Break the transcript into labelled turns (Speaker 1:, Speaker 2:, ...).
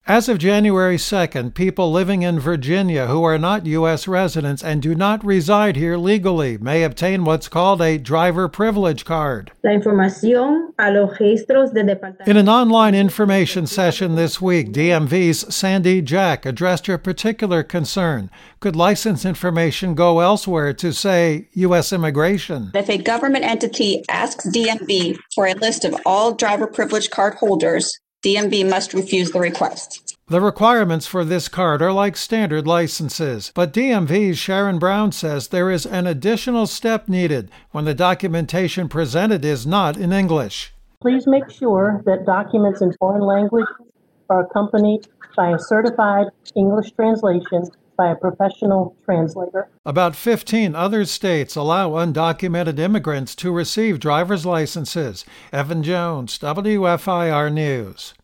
Speaker 1: As of January 2nd, people living in Virginia who are not U.S. residents and do not reside here legally may obtain what's called a driver privilege card.
Speaker 2: La información a los registros de departamento.
Speaker 1: In an online information session this week, DMV's Sandy Jack addressed her particular concern. Could license information go elsewhere to, say, U.S. immigration?
Speaker 3: If a government entity asks DMV for a list of all driver privilege card holders, DMV must refuse the request.
Speaker 1: The requirements for this card are like standard licenses, but DMV's Sharon Brown says there is an additional step needed when the documentation presented is not in English.
Speaker 4: Please make sure that documents in foreign language are accompanied by a certified English translation by a professional translator.
Speaker 1: About 15 other states allow undocumented immigrants to receive driver's licenses. Evan Jones, WFIR News.